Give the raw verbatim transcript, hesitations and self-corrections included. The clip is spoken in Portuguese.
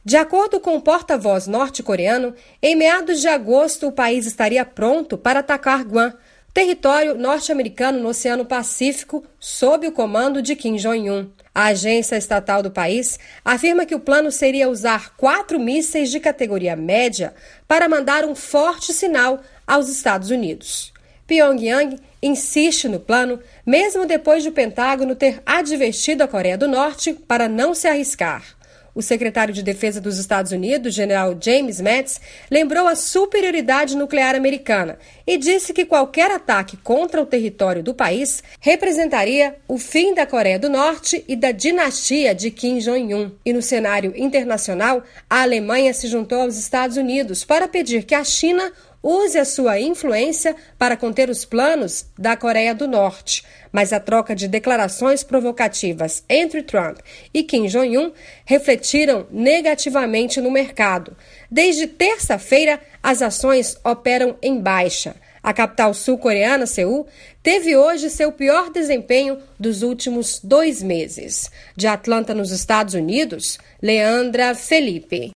De acordo com o porta-voz norte-coreano, em meados de agosto o país estaria pronto para atacar Guam, território norte-americano no Oceano Pacífico, sob o comando de Kim Jong-un. A agência estatal do país afirma que o plano seria usar quatro mísseis de categoria média para mandar um forte sinal aos Estados Unidos. Pyongyang insiste no plano, mesmo depois de o Pentágono ter advertido a Coreia do Norte para não se arriscar. O secretário de Defesa dos Estados Unidos, general James Mattis, lembrou a superioridade nuclear americana e disse que qualquer ataque contra o território do país representaria o fim da Coreia do Norte e da dinastia de Kim Jong-un. E no cenário internacional, a Alemanha se juntou aos Estados Unidos para pedir que a China use a sua influência para conter os planos da Coreia do Norte. Mas a troca de declarações provocativas entre Trump e Kim Jong-un refletiram negativamente no mercado. Desde terça-feira, as ações operam em baixa. A capital sul-coreana, Seul, teve hoje seu pior desempenho dos últimos dois meses. De Atlanta, nos Estados Unidos, Leandra Felipe.